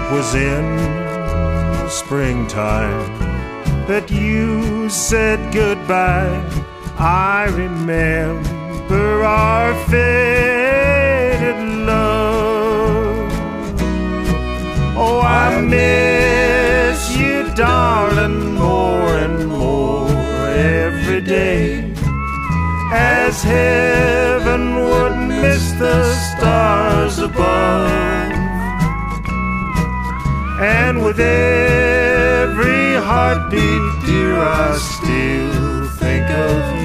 was in the springtime that you said goodbye. I remember our faded love. Oh, I miss you, darling, more and more every day, as heaven would miss the stars above. And with every heartbeat, dear, I still think of you.